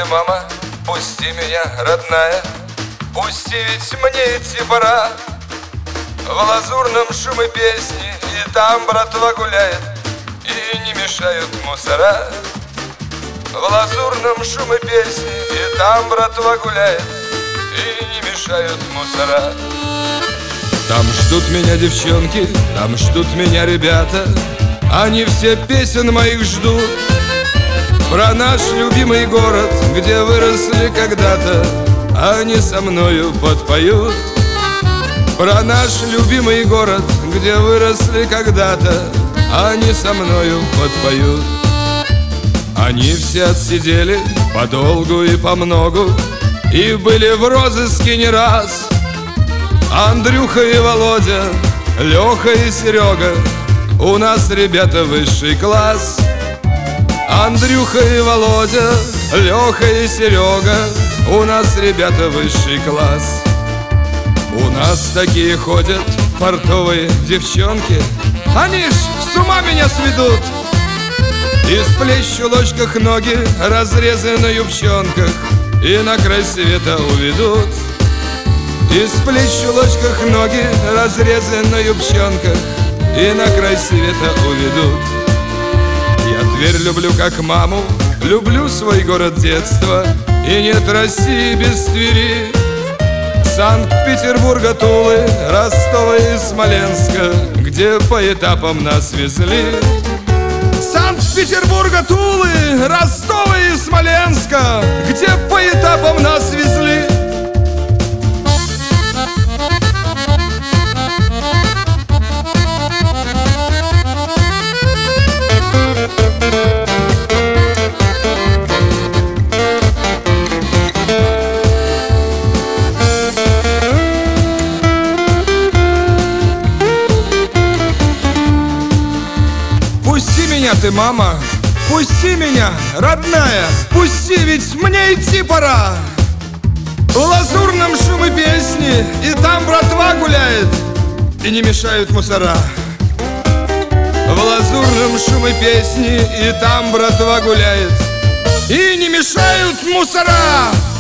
ты, мама, пусти меня, родная, пусти, ведь мне идти пора. В лазурном шуме песни, и там братва гуляет, и не мешают мусора. В лазурном шуме песни, и там братва гуляет, и не мешают мусора. Там ждут меня девчонки, там ждут меня ребята, они все песен моих ждут. Про наш любимый город, где выросли когда-то, они со мною подпоют. Про наш любимый город, где выросли когда-то, они со мною подпоют. Они все отсидели подолгу и помногу, и были в розыске не раз. Андрюха и Володя, Леха и Серега, у нас ребята высший класс. Андрюха и Володя, Леха и Серега, у нас ребята высший класс. У нас такие ходят портовые девчонки, они ж с ума меня сведут. Из плеч в чулочках ноги, разрезы на юбчонках, и на край света уведут. Из плеч в чулочках ноги, разрезы на юбчонках, и на край света уведут. Я Тверь люблю как маму, люблю свой город детства, и нет России без Твери. Санкт-Петербурга, Тулы, Ростова и Смоленска, где по этапам нас везли. Санкт-Петербурга, Тулы, Ростова и Смоленска, где по этапам нас везли. Пусти меня ты, мама, пусти меня, родная, пусти, ведь мне идти пора. В лазурном шуме песни, и там братва гуляет, и не мешают мусора. В лазурном шуме песни, и там братва гуляет, и не мешают мусора.